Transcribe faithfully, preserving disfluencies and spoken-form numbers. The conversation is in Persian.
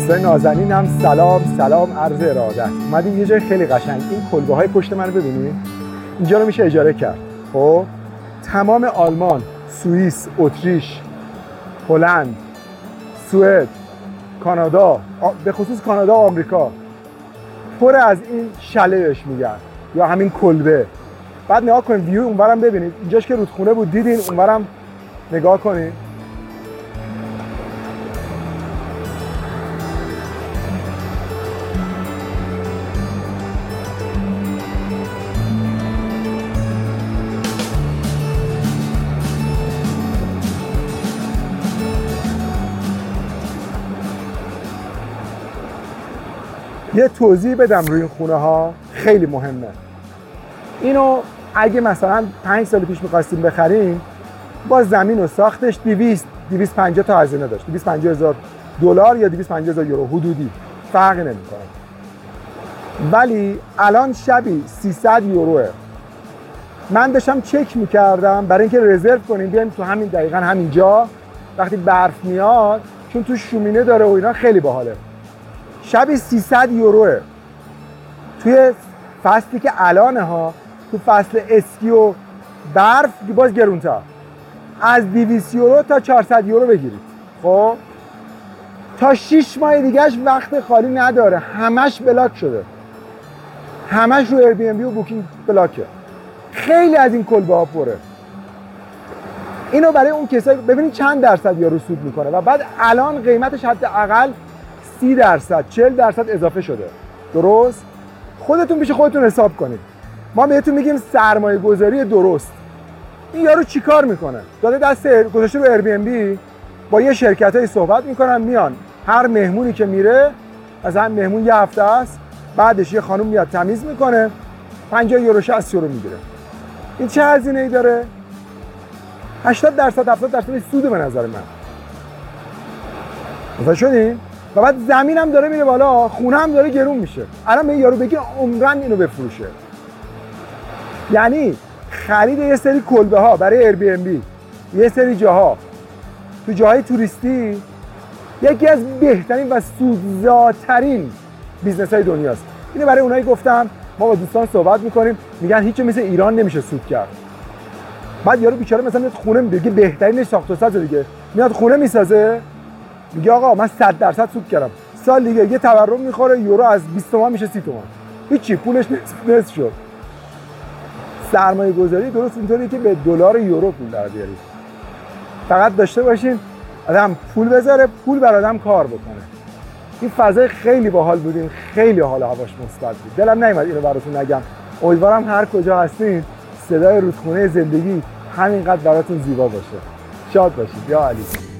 دوستای نازنین هم سلام سلام عرض ارادت. اومدیم یه جای خیلی قشنگ. این کلبه های پشت من رو ببینید. اینجا رو میشه اجاره کرد. خب تمام آلمان، سوئیس، اتریش، هلند، سوئد، کانادا، به خصوص کانادا و آمریکا پر از این شله بهش میگن یا همین کلبه. بعد نگاه کنید ویو اونورم ببینید. اینجاش که رودخونه بود دیدین، اونورم نگاه کنید. یه توضیح بدم روی این خونه ها خیلی مهمه. اینو اگه مثلا پنج سال پیش می‌خواستیم بخریم، با زمین و ساختش دویست دویست و پنجاه تا هزینه داشت. دویست و پنجاه هزار دلار یا دویست و پنجاه هزار یورو حدودی فرقی نمی‌کنه. ولی الان شبی سیصد یوروه. من داشتم چک می‌کردم برای اینکه رزرو کنیم بیایم تو همین دقیقاً همینجا وقتی برف میاد، چون تو شومینه داره و اینا خیلی باحاله. شبی سیصد یوروه. توی فصلی که الانه ها، تو فصل اسکی و برف باز گرونتر. از دویست یورو تا چهارصد یورو بگیرید. خب تا شش ماه دیگهش وقت خالی نداره. همش بلاک شده. همش رو ایر بی ام بی و بوکینگ بلاکه. خیلی از این کلبه ها پره. اینو برای اون کسایی ببینید چند درصد یارو سود میکنه و بعد الان قیمتش حداقل سی درصد چهل درصد اضافه شده. درست؟ خودتون پیش خودتون حساب کنید. ما بهتون میگیم سرمایه گذاری درست. این یارو چیکار میکنه؟ داده دست گذاشته رو ایر بی ام بی، با یه شرکتایی صحبت میکنن، میان هر مهمونی که میره، مثلا مهمون یه هفته است، بعدش یه خانم میاد تمیز میکنه، پنجاه یورو شصت یورو میگیره. این چه هزینه‌ای داره؟ هشتاد درصد هفتاد درصد سود به نظر من. متوجه شدین؟ و بعد زمین هم داره میره بالا، خونه هم داره گرون میشه. الان به یارو بگی عمرن اینو بفروشه. یعنی خرید یه سری کلبه ها برای ایر بی ام بی، یه سری جاها تو جاهای توریستی یکی از بهترین و سودزاترین بیزنس های دنیاست. اینو برای اونایی گفتم. ما با دوستان صحبت میکنیم، میگن هیچ مثل ایران نمیشه سود کرد. بعد یارو بیچاره مثلا میاد خونه میگه بهترینش ساخت و ساز دیگه، میاد خونه میسازه، میگه آقا من صد درصد سود کردم. سال دیگه یه تورم میخوره، یورو از بیست تومن میشه سی تومن. هیچی، پولش نصف شد. سرمایه گذاری درست اینطوریه که به دلار یورو پول در بیارید. فقط داشته باشین آدم پول بذاره، پول بر آدم کار بکنه. این فضای خیلی باحال بودین، خیلی حال هواش مثبت بود. دلم نیومد اینو براتون نگم. امیدوارم هر کجا هستین صدای رودخونه زندگی همینقدر براتون زیبا باشه. شاد باشید. یا علی.